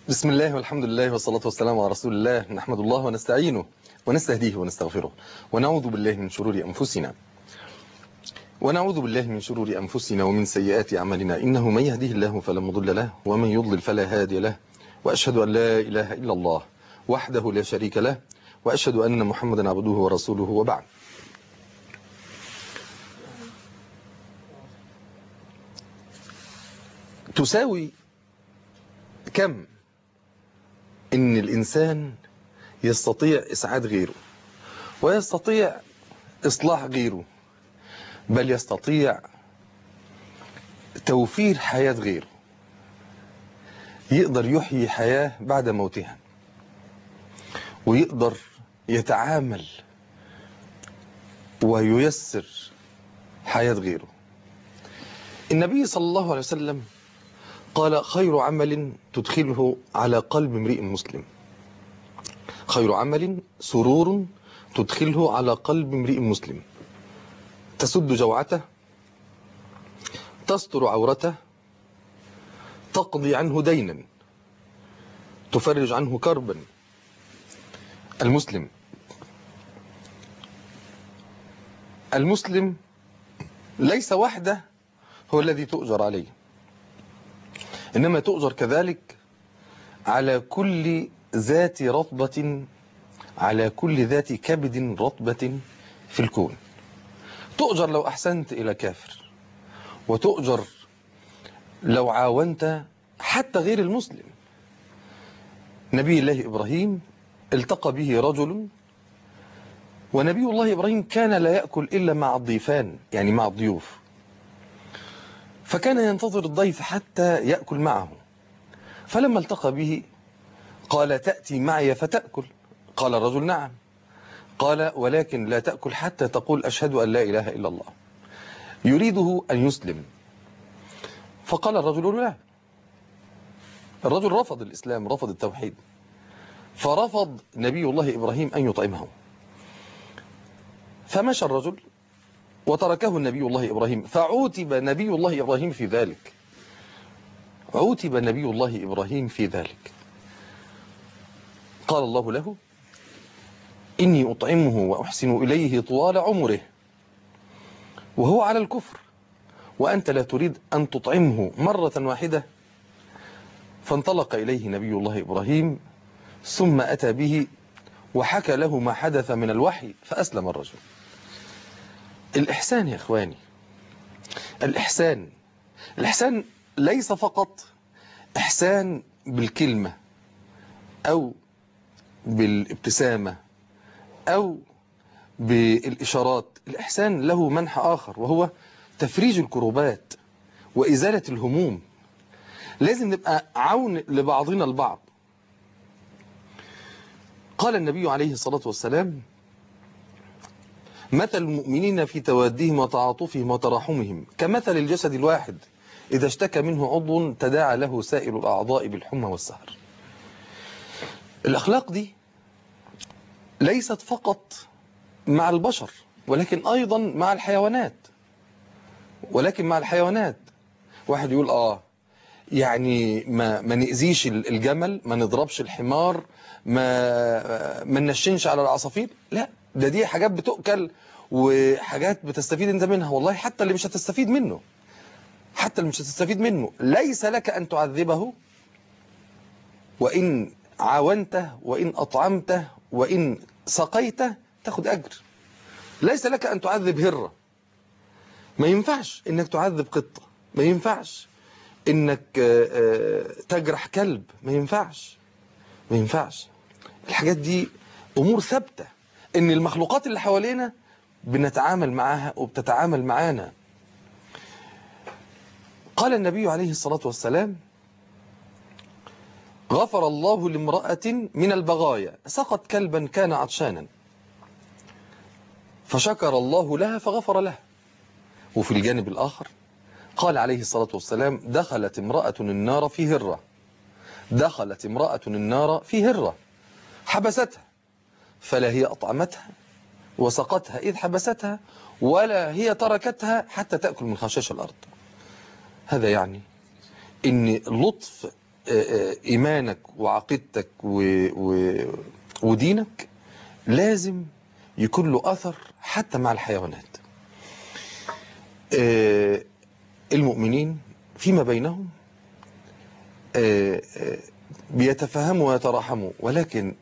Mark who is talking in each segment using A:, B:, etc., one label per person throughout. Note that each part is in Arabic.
A: بسم الله والحمد لله والصلاة والسلام على رسول الله. نحمد الله ونستعينه ونستهديه ونستغفره ونعوذ بالله من شرور أنفسنا ومن سيئات أعمالنا، إنه من يهديه الله فلا مضل له ومن يضلل فلا هادي له، وأشهد أن لا إله إلا الله وحده لا شريك له، وأشهد أن محمدا عبده ورسوله، وبعد. تساوي كم إن الإنسان يستطيع إسعاد غيره، ويستطيع إصلاح غيره، بل يستطيع توفير حياة غيره، يقدر يحيي حياة بعد موتها، ويقدر يتعامل وييسر حياة غيره. النبي صلى الله عليه وسلم قال: خير عمل تدخله على قلب امرئ مسلم، خير عمل سرور تدخله على قلب امرئ مسلم، تسد جوعته، تستر عورته، تقضي عنه دينا، تفرج عنه كربا. المسلم ليس وحده هو الذي تؤجر عليه، إنما تؤجر كذلك على كل ذات رطبة، على كل ذات كبد رطبة في الكون. تؤجر لو أحسنت إلى كافر، وتؤجر لو عاونت حتى غير المسلم. نبي الله إبراهيم التقى به رجل، ونبي الله إبراهيم كان لا يأكل إلا مع الضيفان، يعني مع الضيوف، فكان ينتظر الضيف حتى يأكل معه. فلما التقى به قال: تأتي معي فتأكل؟ قال الرجل: نعم. قال: ولكن لا تأكل حتى تقول أشهد أن لا إله إلا الله. يريده أن يسلم، فقال الرجل: لا. الرجل رفض الإسلام، رفض التوحيد، فرفض نبي الله إبراهيم أن يطعمه. فمشى الرجل وتركه النبي الله إبراهيم، فعوتب نبي الله إبراهيم في ذلك، عوتب نبي الله إبراهيم في ذلك. قال الله له: إني أطعمه وأحسن إليه طوال عمره وهو على الكفر، وأنت لا تريد أن تطعمه مرة واحدة. فانطلق إليه نبي الله إبراهيم، ثم أتى به وحكى له ما حدث من الوحي، فأسلم الرجل. الإحسان يا إخواني، الإحسان ليس فقط إحسان بالكلمة أو بالابتسامة أو بالإشارات. الإحسان له منحى آخر، وهو تفريج الكروبات وإزالة الهموم. لازم نبقى عون لبعضنا البعض. قال النبي عليه الصلاة والسلام: مثل المؤمنين في توادهم وتعاطفهم وتراحمهم كمثل الجسد الواحد إذا اشتكى منه عضو تداعى له سائر الأعضاء بالحمى والسهر. الأخلاق دي ليست فقط مع البشر، ولكن أيضا مع الحيوانات. واحد يقول: يعني ما نأذيش الجمل، ما نضربش الحمار، ما ننشنش على العصافير. لا، دي حاجات بتؤكل وحاجات بتستفيد انت منها. والله حتى اللي مش هتستفيد منه ليس لك أن تعذبه، وإن عاونته وإن أطعمته وإن سقيته تاخد أجر. ليس لك أن تعذب هرة، ما ينفعش إنك تعذب قطة، ما ينفعش إنك تجرح كلب، ما ينفعش. الحاجات دي أمور ثابتة، إن المخلوقات اللي حوالينا بنتعامل معها وبتتعامل معانا. قال النبي عليه الصلاة والسلام: غفر الله لامرأة من البغايا سقط كلبا كان عطشانا، فشكر الله لها فغفر له. وفي الجانب الآخر قال عليه الصلاة والسلام: دخلت امرأة النار في هرة حبستها، فلا هي أطعمتها وسقتها إذ حبستها، ولا هي تركتها حتى تأكل من خشاش الأرض. هذا يعني إن لطف إيمانك وعقيدتك ودينك لازم يكون له أثر حتى مع الحيوانات. المؤمنين فيما بينهم بيتفاهموا ويتراحموا، ولكن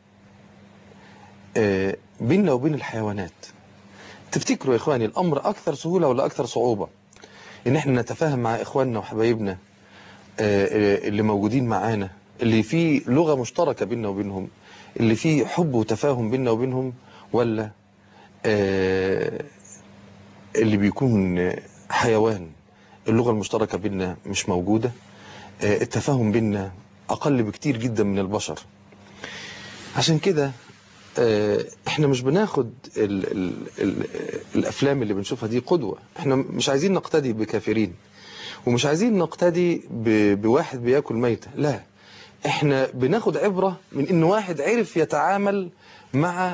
A: بيننا وبين الحيوانات تفتكروا يا إخواني الأمر أكثر سهولة ولا أكثر صعوبة؟ إن احنا نتفاهم مع إخواننا وحبايبنا اللي موجودين معانا، اللي فيه لغة مشتركة بيننا وبينهم، اللي فيه حب وتفاهم بيننا وبينهم، ولا اللي بيكون حيوان اللغة المشتركة بيننا مش موجودة، التفاهم بيننا أقل بكتير جدا من البشر. عشان كده احنا مش بناخد الأفلام اللي بنشوفها دي قدوة. احنا مش عايزين نقتدي بكافرين، ومش عايزين نقتدي بواحد بياكل ميتة، لا، احنا بناخد عبرة من ان واحد عرف يتعامل مع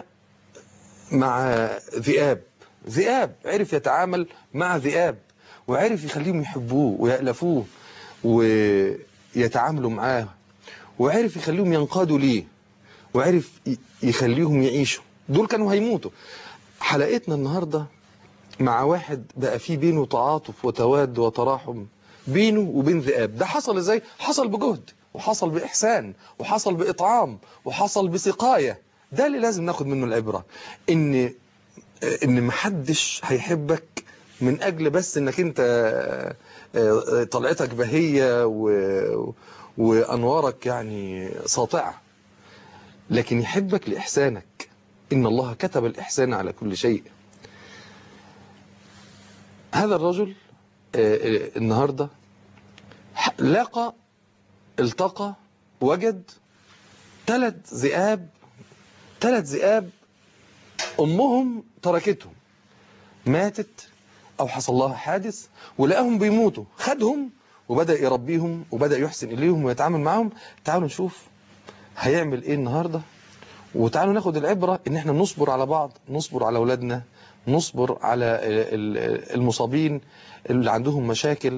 A: ذئاب، عرف يتعامل مع ذئاب، وعرف يخليهم يحبوه ويألفوه ويتعاملوا معاه، وعرف يخليهم ينقادوا ليه، وعرف يخليهم يعيشوا. دول كانوا هيموتوا. حلقتنا النهاردة مع واحد بقى فيه بينه تعاطف وتواد وتراحم بينه وبين ذئاب. ده حصل ازاي؟ حصل بجهد، وحصل بإحسان، وحصل بإطعام، وحصل بسقاية. ده اللي لازم ناخد منه العبرة، ان محدش هيحبك من اجل بس انك انت طلعتك بهية وانوارك يعني ساطعة، لكن يحبك لإحسانك. إن الله كتب الإحسان على كل شيء. هذا الرجل النهاردة التقى وجد 3 ذئاب أمهم تركتهم، ماتت أو حصل لها حادث، ولقاهم بيموتوا، خدهم وبدأ يربيهم وبدأ يحسن إليهم ويتعامل معهم. تعالوا نشوف هيعمل إيه النهاردة، وتعالوا ناخد العبرة إن احنا نصبر على بعض، نصبر على أولادنا، نصبر على المصابين اللي عندهم مشاكل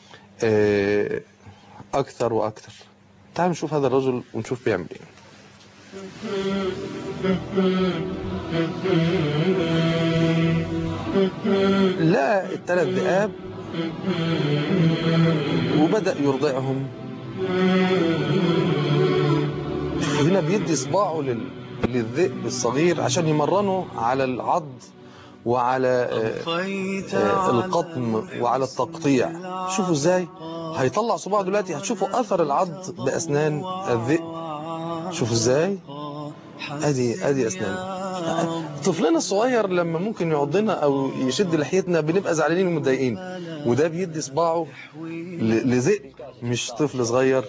A: أكثر وأكثر. تعالوا نشوف هذا الرجل ونشوف بيعمل إيه. لا، 3 ذئاب وبدأ يرضعهم. هنا بيدي صباعه للذئب الصغير عشان يمرنه على العض وعلى القطم وعلى التقطيع. شوفوا ازاي هيطلع صباعه دلوقتي، هتشوفوا اثر العض باسنان الذئب. شوفوا ازاي ادي اسنان. طفلنا الصغير لما ممكن يعضنا او يشد لحيتنا بنبقى زعلانين ومتضايقين، وده بيدي صباعه لذئب مش طفل صغير.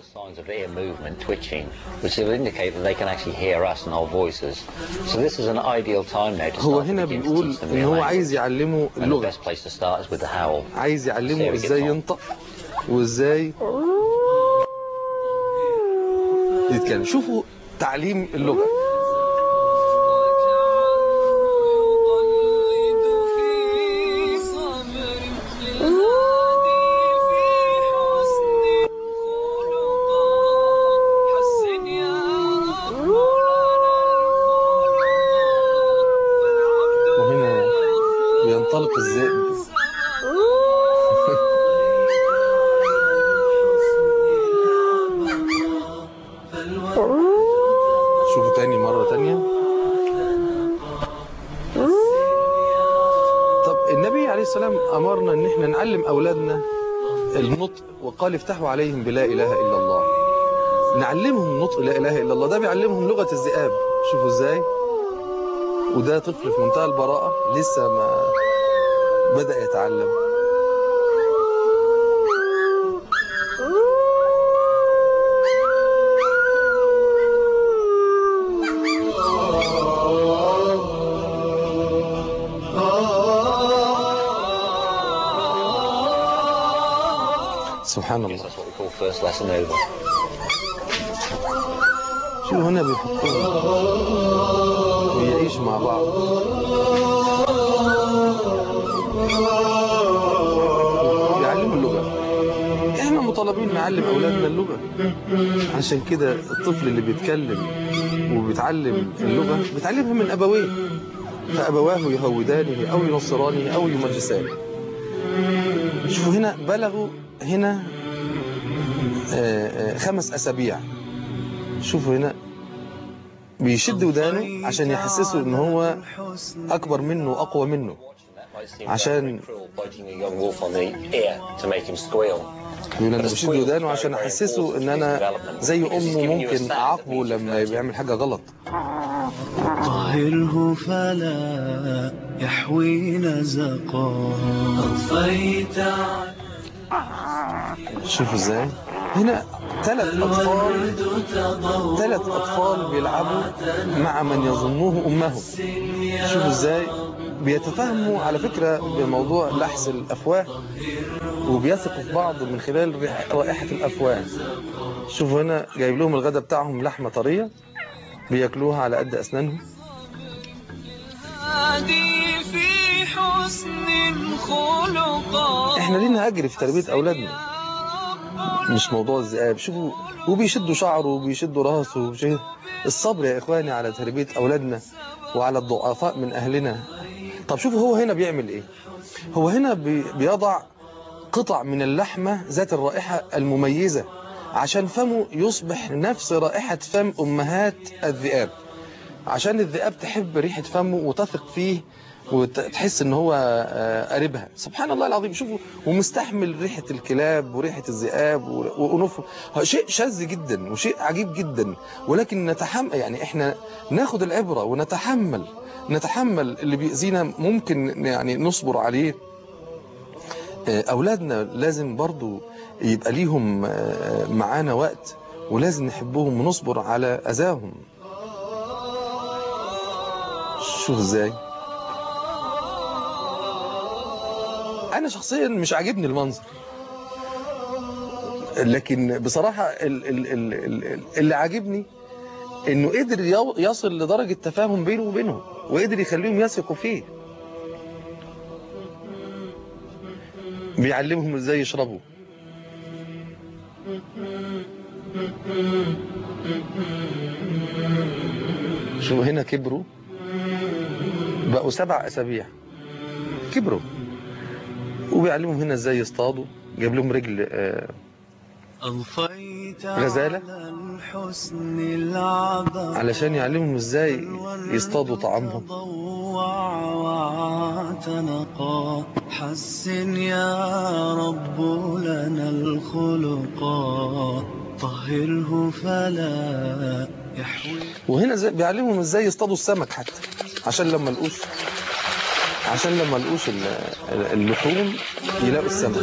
A: هو هنا بيقول ان هو عايز يعلمه اللغة، عايز يعلمه ازاي ينطق وازاي يتكلم. شوفوا تعليم اللغة. وهنا ينطلق الذئب. شوفوا تاني مرة تانية. طب النبي عليه السلام أمرنا ان احنا نعلم أولادنا النطق، وقال افتحوا عليهم بلا إله إلا الله. نعلمهم نطق لا إله إلا الله، ده بيعلمهم لغة الذئاب. شوفوا ازاي. وده طفل في منتهى البراءة لسه ما بدأ يتعلم. سبحان الله. شو هنا بيحطوهم ويعيشوا مع بعض. يعلموا اللغة. احنا مطالبين نعلم أولادنا اللغة. عشان كده الطفل اللي بيتكلم وبيتعلم اللغة بيتعلمها من أبويه، فأبواه يهودانه أو ينصرانه أو يمجسانه. شوفوا هنا بلغوا هنا 5 أسابيع. شوفوا هنا بيشد ودانه عشان يحسسه ان هو اكبر منه واقوى منه، عشان يقول انا بشد ودانه عشان احسسه ان انا زي امه، ممكن اعاقبه لما بيعمل حاجه غلط.
B: طهره فلا يحوي نزقا أضفيت.
A: شوفوا ازاي هنا 3 أطفال بيلعبوا مع من يظنوه أمهم. شوفوا ازاي بيتفاهموا على فكرة بموضوع لحس الأفواه، وبيثقوا في بعض من خلال رائحة الأفواه. شوفوا هنا جايب لهم الغداء بتاعهم لحمة طرية بياكلوها على قد أسنانهم. احنا لينا أجر في تربية أولادنا، مش موضوع الذئاب. شوفوا وبيشدوا شعره وبيشدوا راسه. الصبر يا إخواني على تربية أولادنا وعلى الضعفاء من أهلنا. طب شوفوا هو هنا بيعمل إيه. هو هنا بيضع قطع من اللحمة ذات الرائحة المميزة عشان فمه يصبح نفس رائحة فم أمهات الذئاب، عشان الذئاب تحب ريحة فمه وتثق فيه وتحس ان هو قريبها. سبحان الله العظيم. شوفوا ومستحمل ريحة الكلاب وريحة الذئاب وأنوفهم. شيء شاذ جدا وشيء عجيب جدا، ولكن نتحمل، يعني احنا ناخد العبرة ونتحمل اللي بيأذينا، ممكن يعني نصبر عليه. أولادنا لازم برضو يبقى ليهم معانا وقت، ولازم نحبهم ونصبر على أذاهم. شوف ازاي. انا شخصيا مش عاجبني المنظر، لكن بصراحة اللي عاجبني انه قدر يصل لدرجة تفاهم بينه وبينهم، وقدر يخليهم يثقوا فيه. بيعلمهم ازاي يشربوا. شو هنا كبروا بقوا 7 أسابيع كبروا، وبيعلمهم هنا ازاي يصطادوا. جاب لهم رجل غزالة علشان يعلمهم ازاي يصطادوا طعامهم.
B: حسن يا رب لنا الخلقا طهره فلا يحوي.
A: وهنا بيعلمهم ازاي يصطادوا السمك حتى، عشان لما لقوش اللحوم يلاقوا السمك.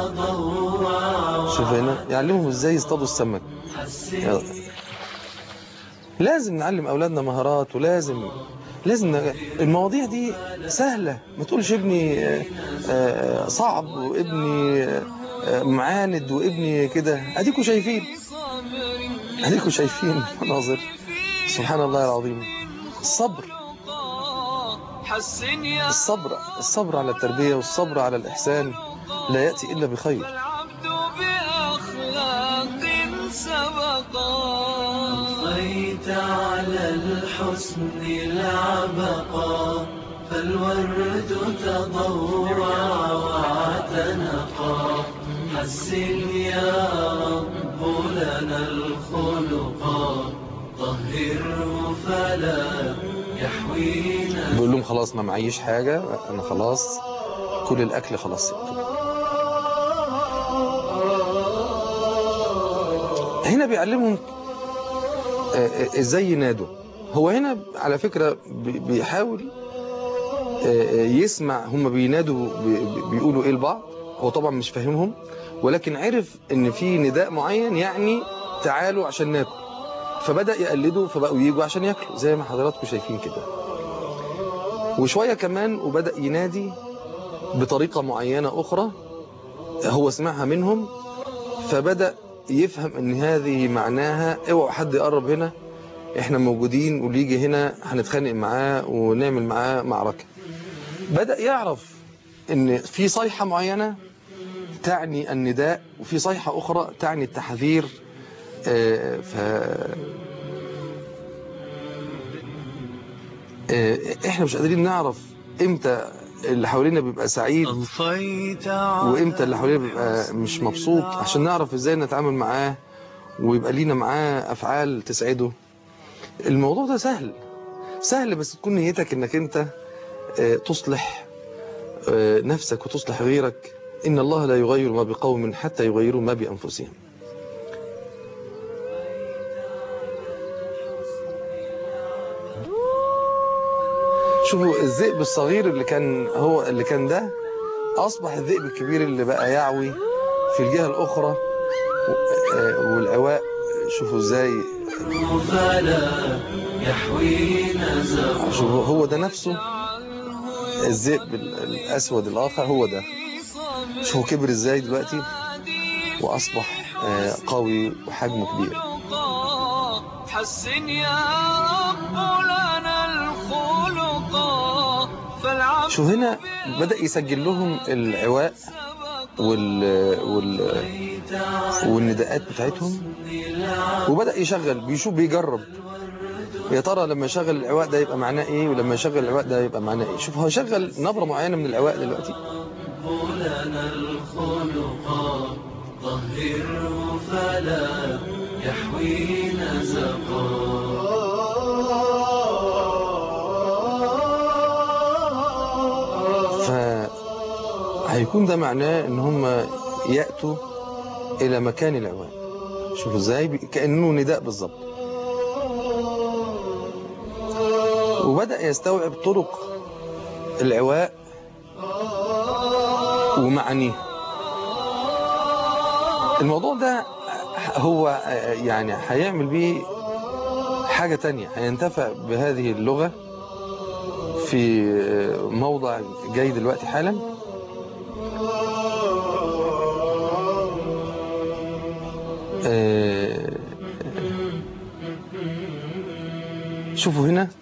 A: شوف هنا يعلمهم ازاي يصطادوا السمك. لازم نعلم اولادنا مهارات، ولازم المواضيع دي سهلة. ما تقولش ابني صعب وابني معاند وابني كده. اديكوا شايفين مناظر. سبحان الله العظيم. الصبر على التربية والصبر على الإحسان لا يأتي إلا بخير.
B: أضفيت على الحسن العبقا فالورد تضوع واعتنقا حسن يا رب لنا الخلقا طهره فلا يحوينا.
A: بيقول لهم خلاص ما معيش حاجة، أنا خلاص كل الأكل خلاص سبته. هنا بيعلمهم ازاي ينادوا. هو هنا على فكرة بيحاول يسمع هم بينادوا بيقولوا ايه لبعض. هو طبعا مش فاهمهم، ولكن عرف ان في نداء معين يعني تعالوا عشان ناكل، فبدأ يقلدوا فبقوا ييجوا عشان ياكلوا زي ما حضراتكم شايفين كده. وشوية كمان وبدأ ينادي بطريقة معينة أخرى هو سمعها منهم، فبدأ يفهم ان هذه معناها اوعوا حد يقرب هنا، احنا موجودين واللي يجي هنا هنتخانق معاه ونعمل معاه معركة. بدأ يعرف ان في صيحة معينة تعني النداء، وفي صيحة أخرى تعني التحذير. احنا مش قادرين نعرف امتى اللي حوالينا بيبقى سعيد وامتى اللي حوالينا بيبقى مش مبسوط، عشان نعرف ازاي نتعامل معاه ويبقى لينا معاه افعال تسعده. الموضوع ده سهل بس تكون نيتك انك انت تصلح نفسك وتصلح غيرك. ان الله لا يغير ما بقوم حتى يغيروا ما بانفسهم. شوفوا الذئب الصغير اللي كان ده أصبح الذئب الكبير اللي بقى يعوي في الجهة الأخرى. والعواء شوفوا ازاي، شوفوا هو ده نفسه الذئب الأسود الآخر، هو ده. شوفوا كبر ازاي دلوقتي وأصبح قوي وحجمه كبير.
B: حسن يا رب لنا الخلق.
A: شو هنا بدأ يسجل لهم العواء والنداءات بتاعتهم، وبدأ يشغل بيجرب يا ترى لما يشغل العواء ده يبقى معناه ايه، ولما يشغل العواء ده يبقى معناه ايه. شوف هو شغل نبرة معينة من العواء دلوقتي.
B: لنا الخلق طهره فلا يحوي نزقا.
A: هيكون ده معناه ان هم يأتوا الى مكان العواء. شوفوا ازاي كأنه نداء بالظبط. وبدأ يستوعب طرق العواء ومعانيه. الموضوع ده هو يعني هيعمل بيه حاجة تانية، هينتفع بهذه اللغة في موضع جاي دلوقتي حالا. شوفوا هنا،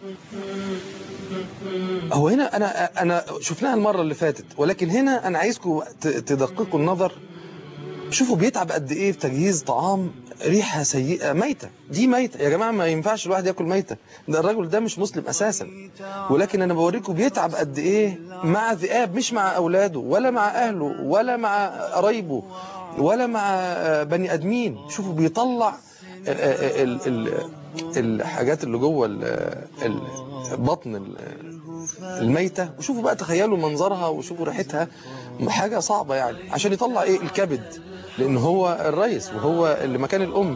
A: هو هنا أنا شفناها المرة اللي فاتت، ولكن هنا أنا عايزكم تدققوا النظر. شوفوا بيتعب قد إيه في تجهيز طعام ريحة سيئة، ميتة، دي ميتة يا جماعة، ما ينفعش الواحد ياكل ميتة، ده الراجل ده مش مسلم أساسا. ولكن أنا بوريكم بيتعب قد إيه مع ذئاب، مش مع أولاده ولا مع أهله ولا مع قرايبه ولا مع بني أدمين. شوفوا بيطلع الحاجات اللي جوه بطن الميتة، وشوفوا بقى تخيلوا منظرها وشوفوا ريحتها، حاجة صعبة يعني، عشان يطلع ايه الكبد، لان هو الرئيس وهو اللي مكان الام.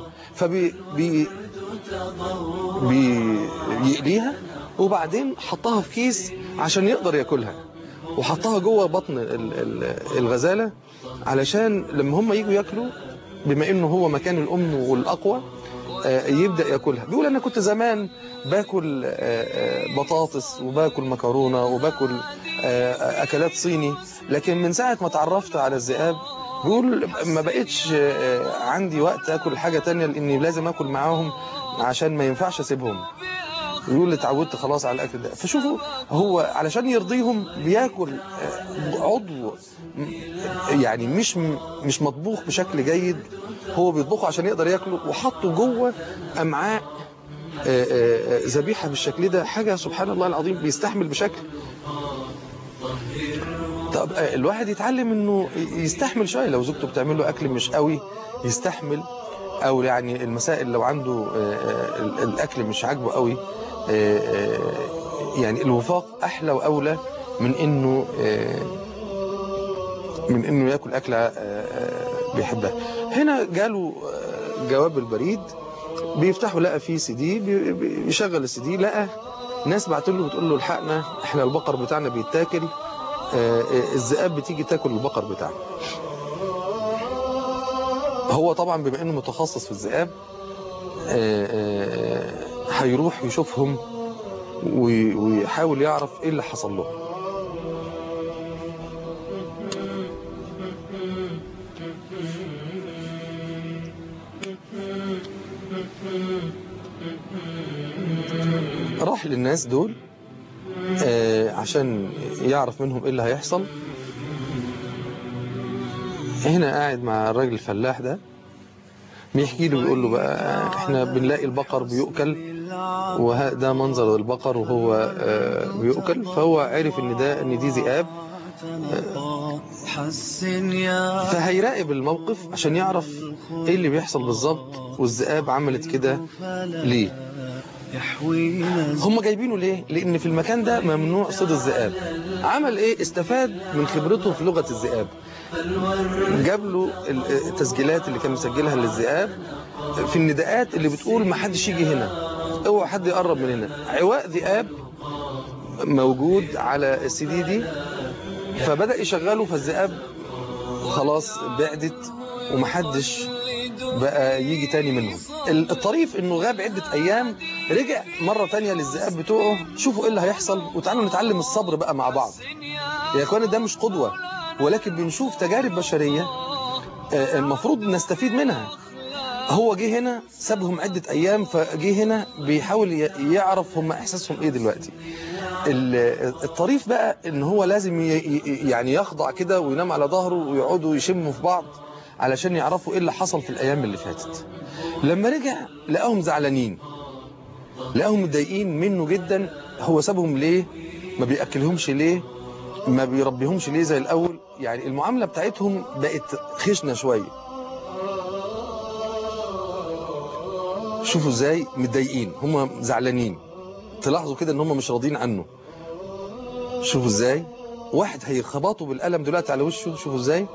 A: يقليها وبعدين حطها في كيس عشان يقدر ياكلها، وحطها جوه بطن الغزالة علشان لما هم يجوا ياكلوا، بما انه هو مكان الام والاقوى يبدأ ياكلها. بيقول انا كنت زمان باكل بطاطس وباكل مكرونة وباكل اكلات صيني، لكن من ساعة ما تعرفت على الذئاب بيقول ما بقتش عندي وقت اكل حاجة تانية، لاني لازم اكل معاهم عشان ما ينفعش اسيبهم. يقول اتعودت خلاص على الاكل ده. فشوفوا هو علشان يرضيهم بياكل عضو يعني مش مطبوخ بشكل جيد، هو بيطبخه عشان يقدر ياكله، وحطه جوه امعاء ذبيحه بالشكل ده. حاجه سبحان الله العظيم، بيستحمل بشكل. طب الواحد يتعلم انه يستحمل شويه، لو زوجته بتعمل له اكل مش قوي يستحمل، او يعني المسائل لو عنده الاكل مش عاجبه قوي، يعني الوفاق احلى واولى من انه ياكل اكله بيحبها. هنا جاله جواب البريد، بيفتحوا لقى فيه سي دي، بيشغل السي دي، لقى ناس بعتوا له بتقول له الحقنا احنا البقر بتاعنا بيتاكل، الذئاب بتيجي تاكل البقر بتاعنا. هو طبعا بما انه متخصص في الذئاب هيروح يشوفهم ويحاول يعرف ايه اللي حصل له. راح للناس دول عشان يعرف منهم ايه اللي هيحصل. هنا قاعد مع الراجل الفلاح ده بيحكي له، بيقول له بقى احنا بنلاقي البقر بيؤكل، وده منظر البقر وهو بيؤكل، فهو عرف ان دي ذئاب، فهيراقب الموقف عشان يعرف ايه اللي بيحصل بالظبط، والذئاب عملت كده ليه. هم جايبينه ليه؟ لان في المكان ده ممنوع صيد الذئاب. عمل ايه؟ استفاد من خبرته في لغة الذئاب، جاب له التسجيلات اللي كان مسجلها للذئاب في النداءات اللي بتقول ما حدش يجي هنا، اوعى حد يقرب من هنا. عواء ذئاب موجود على السي دي دي، فبدأ يشغله، فالذئاب خلاص بعدت ومحدش بقى يجي تاني منهم. الطريف انه غاب عدة ايام، رجع مرة تانية للذئاب بتوعه، شوفوا ايه اللي هيحصل وتعالوا نتعلم الصبر بقى مع بعض. يا اخواني ده مش قدوة، ولكن بنشوف تجارب بشرية المفروض نستفيد منها. هو جه هنا سابهم عدة ايام، فجه هنا بيحاول يعرف هم احساسهم ايه دلوقتي. الطريف بقى ان هو لازم يعني يخضع كده وينام على ظهره ويقعدوا يشموا في بعض علشان يعرفوا ايه اللي حصل في الايام اللي فاتت. لما رجع لقاهم زعلانين، لقاهم متضايقين منه جدا. هو سابهم ليه؟ ما بيأكلهمش ليه؟ ما بيربيهمش ليه زي الاول؟ يعني المعاملة بتاعتهم بقت خشنة شوية. شوفوا ازاي متضايقين، هم زعلانين، تلاحظوا كده ان هم مش راضيين عنه. شوفوا ازاي واحد هيخبطوا بالقلم دلوقتي على وشه، شوفوا ازاي،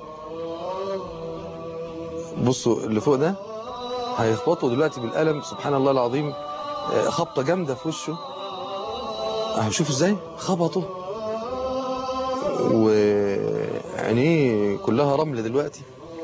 A: بصوا اللي فوق ده هيخبطوا دلوقتي بالقلم، سبحان الله العظيم، خبطة جامدة في وشه. شوفوا ازاي خبطوا وعينيه كلها رمل دلوقتي.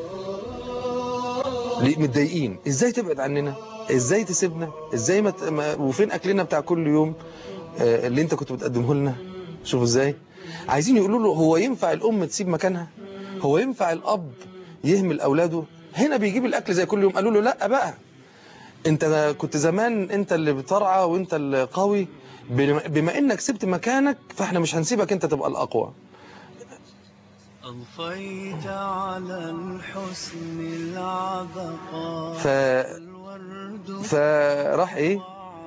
A: ليه متضايقين؟ ازاي تبعد عننا؟ ازاي تسيبنا؟ ازاي وفين اكلنا بتاع كل يوم اللي انت كنت بتقدمه لنا؟ شوفوا ازاي عايزين يقولوا له هو ينفع الام تسيب مكانها؟ هو ينفع الاب يهمل اولاده؟ هنا بيجيب الاكل زي كل يوم. قالوا له لا بقى، انت كنت زمان انت اللي بترعى وانت اللي قوي، بما انك سبت مكانك فاحنا مش هنسيبك انت تبقى الاقوى.
B: أضفيت على الحسن العبقى
A: فراح ايه،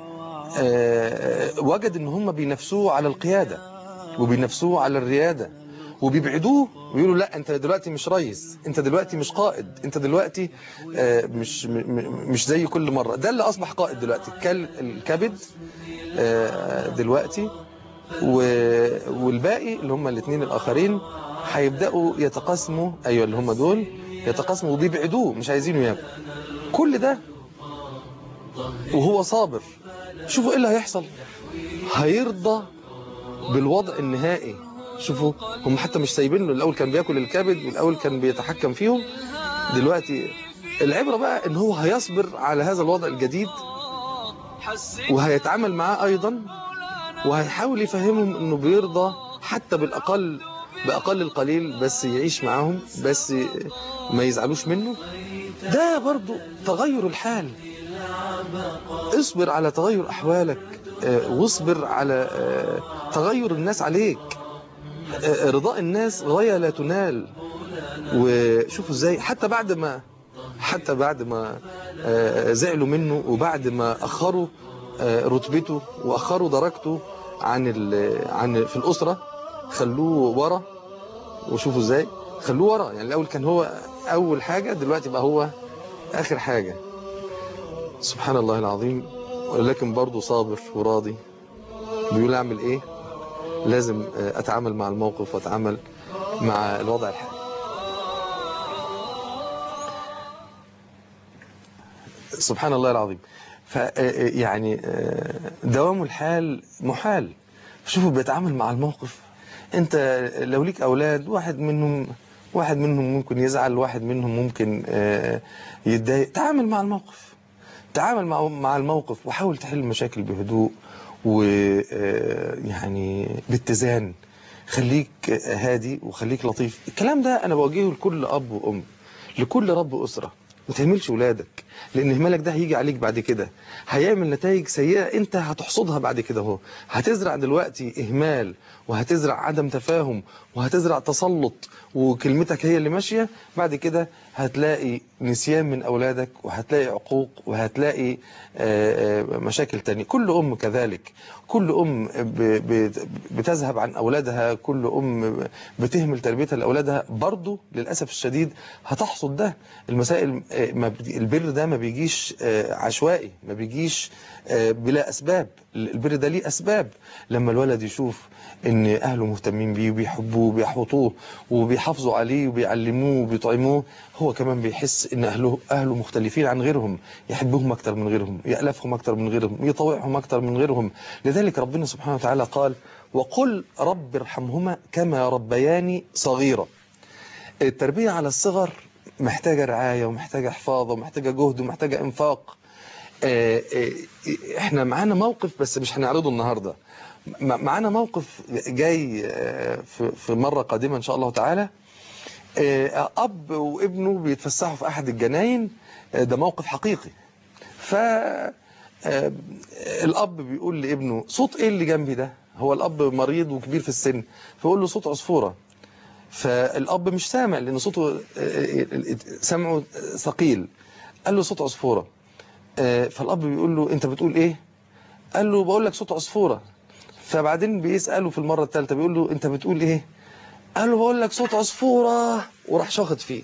A: وجد ان هم بينافسوه على القيادة وبينافسوه على الريادة وبيبعدوه ويقولوا لا انت دلوقتي مش رئيس، انت دلوقتي مش قائد، انت دلوقتي مش زي كل مرة. ده اللي اصبح قائد دلوقتي، الكبد دلوقتي، والباقي اللي هم الاثنين الاخرين هيبداوا يتقاسموا، ايوه اللي هم دول يتقاسموا وبيبعدوه، مش عايزينه ياكل. كل ده وهو صابر. شوفوا ايه اللي هيحصل، هيرضى بالوضع النهائي. شوفوا هم حتى مش سايبين له، الاول كان بياكل الكبد والاول كان بيتحكم فيهم، دلوقتي العبرة بقى ان هو هيصبر على هذا الوضع الجديد وهيتعامل معاه ايضا، وهيحاول يفهمهم انه بيرضى حتى بأقل القليل، بس يعيش معاهم، بس ما يزعلوش منه. ده برضو تغير الحال. اصبر على تغير أحوالك، واصبر على تغير الناس عليك. رضاء الناس غاية لا تنال. وشوفوا ازاي حتى بعد ما زعلوا منه، وبعد ما أخروا رتبته وأخروا درجته عن في الأسرة، خلوه ورا. وشوفوا ازاي خلوه ورا، يعني الأول كان هو أول حاجة، دلوقتي بقى هو آخر حاجة. سبحان الله العظيم. ولكن برضه صابر وراضي، بيقول أعمل إيه؟ لازم أتعامل مع الموقف وأتعامل مع الوضع الحالي. سبحان الله العظيم. يعني دوام الحال محال. شوفوا بيتعامل مع الموقف. انت لو ليك اولاد، واحد منهم ممكن يزعل، واحد منهم ممكن يتضايق، تعامل مع الموقف، تعامل مع الموقف، وحاول تحل المشاكل بهدوء ويعني باتزان. خليك هادي وخليك لطيف. الكلام ده انا بوجهه لكل اب وام، لكل رب اسره. ما تهملش ولادك، لأن إهمالك ده هيجي عليك بعد كده، هيعمل نتائج سيئة أنت هتحصدها بعد كده. هو هتزرع دلوقتي إهمال، وهتزرع عدم تفاهم، وهتزرع تسلط، وكلمتك هي اللي ماشية. بعد كده هتلاقي نسيان من أولادك، وهتلاقي عقوق، وهتلاقي مشاكل تانية. كل أم كذلك، كل أم بتذهب عن أولادها، كل أم بتهمل تربيتها لأولادها، برضو للأسف الشديد هتحصد ده. المسائل البر ده ما بيجيش عشوائي، ما بيجيش بلا أسباب. البر ده ليه أسباب. لما الولد يشوف ان اهله مهتمين بيه وبيحبوه وبيحوطوه وبيحافظوا عليه وبيعلموه وبيطعموه، هو كمان بيحس ان اهله مختلفين عن غيرهم، يحبهم اكتر من غيرهم، يألفهم اكتر من غيرهم، يطوعهم اكتر من غيرهم. لذلك ربنا سبحانه وتعالى قال: وقل رب ارحمهما كما ربياني صغيرا. التربية على الصغر محتاجة رعاية، ومحتاجة حفاظ، ومحتاجة جهد، ومحتاجة انفاق. احنا معانا موقف بس مش هنعرضه النهاردة. معانا موقف جاي في مرة قادمة إن شاء الله تعالى. أب وابنه بيتفسحوا في أحد الجناين، ده موقف حقيقي. فالأب بيقول لابنه: صوت إيه اللي جنبي ده؟ هو الأب مريض وكبير في السن، فيقول له: صوت عصفورة. فالأب مش سامع لأن صوته سمعه ثقيل. قال له: صوت عصفورة. فالأب بيقول له: أنت بتقول إيه؟ قال له: بقول لك صوت عصفورة. فبعدين بيسأله في المرة الثالثة، بيقول له: أنت بتقول إيه؟ قال له: بقول لك صوت عصفورة. وراح شاخط فيه.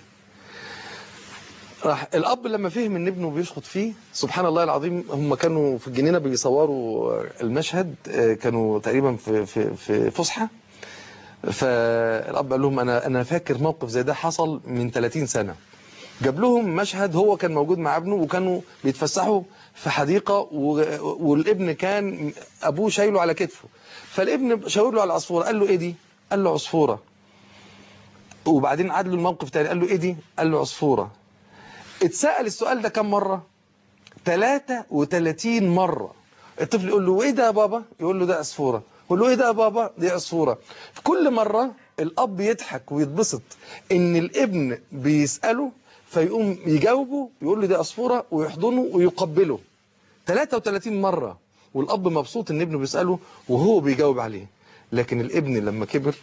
A: راح الأب لما فهم إن ابنه بيشخط فيه، سبحان الله العظيم، هم كانوا في الجنينة بيصوروا المشهد، كانوا تقريبا في فسحة. فالأب قال لهم: أنا فاكر موقف زي ده حصل من 30 سنة. جاب لهم مشهد هو كان موجود مع ابنه، وكانوا بيتفسحوا في حديقة، والابن كان أبوه شايله على كتفه. فالابن شاور له على العصفورة، قال له: إيه دي؟ قال له: عصفورة. وبعدين عاد له الموقف تاني، قال له: إيه دي؟ قال له: عصفورة. اتسأل السؤال ده كم مرة؟ 33 مرة. الطفل يقول له: وإيه ده يا بابا؟ يقول له: ده عصفورة. يقول له: إيه ده يا بابا؟ دي عصفورة. في كل مرة الأب يضحك ويتبسط إن الابن بيسأله، فيقوم يجاوبه، يقول له: دي عصفورة، ويحضنه ويقبله 33 مرة. والأب مبسوط إن ابنه بيسأله وهو بيجاوب عليه. لكن الابن لما كبر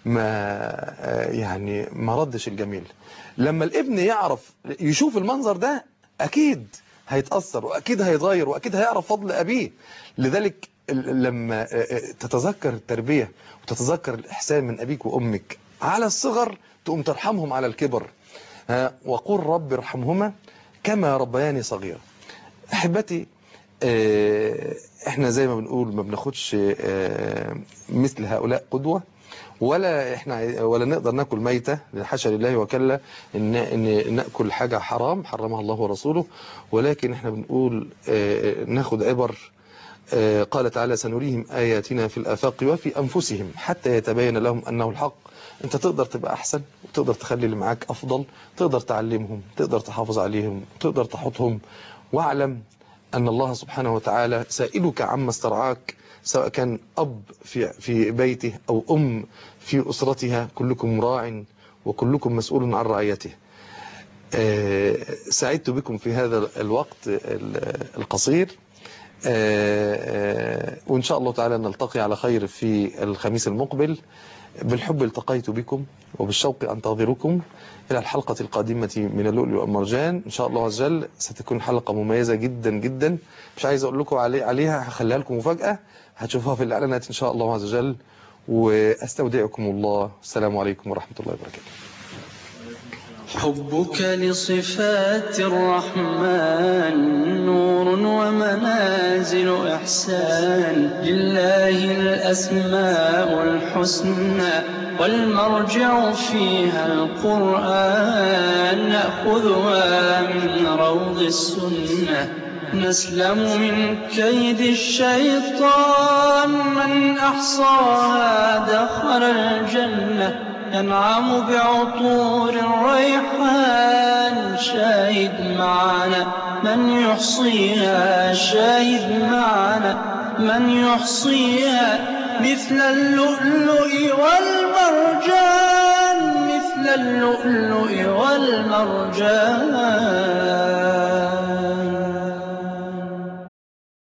A: ما ردش الجميل. لما الابن يعرف يشوف المنظر ده أكيد هيتأثر، وأكيد هيتغير، وأكيد هيعرف فضل أبيه. لذلك لما تتذكر التربية وتتذكر الإحسان من أبيك وأمك على الصغر، تقوم ترحمهم على الكبر. وقل رب ارحمهما كما ربياني صغيرا. أحبتي، احنا زي ما بنقول ما بناخدش مثل هؤلاء قدوة، ولا نقدر ناكل ميتة، حاشا لله وكلا ان ناكل حاجة حرام حرمها الله ورسوله. ولكن احنا بنقول ناخد عبر. قال تعالى: سنريهم آياتنا في الآفاق وفي أنفسهم حتى يتبين لهم أنه الحق. أنت تقدر تبقى أحسن، وتقدر تخلي اللي معاك أفضل، تقدر تعلمهم، تقدر تحافظ عليهم، تقدر تحطهم. واعلم أن الله سبحانه وتعالى سائلك عما استرعاك، سواء كان أب في بيته أو أم في أسرتها. كلكم راع وكلكم مسؤول عن رعيته. سعدت بكم في هذا الوقت القصير، وإن شاء الله تعالى نلتقي على خير في الخميس المقبل. بالحب التقيت بكم، وبالشوق أنتظركم إلى الحلقة القادمة من اللؤلؤ والمرجان. إن شاء الله عز وجل ستكون حلقة مميزة جدا جدا، مش عايز أقول لكم عليها، هخليها لكم مفاجأة، هتشوفوها في الإعلانات إن شاء الله عز وجل. وأستودعكم الله. السلام عليكم ورحمة الله وبركاته.
B: حبك لصفات الرحمن نور ومنازل إحسان، لله الأسماء الحسنى والمرجع فيها القرآن، نأخذها من روض السنة نسلم من كيد الشيطان، من أحصاها دخل الجنة ينعم بعطور الريحان. شاهد معنا من يحصيها، شاهد معنا من يحصيها، مثل اللؤلؤ والمرجان، مثل اللؤلؤ والمرجان.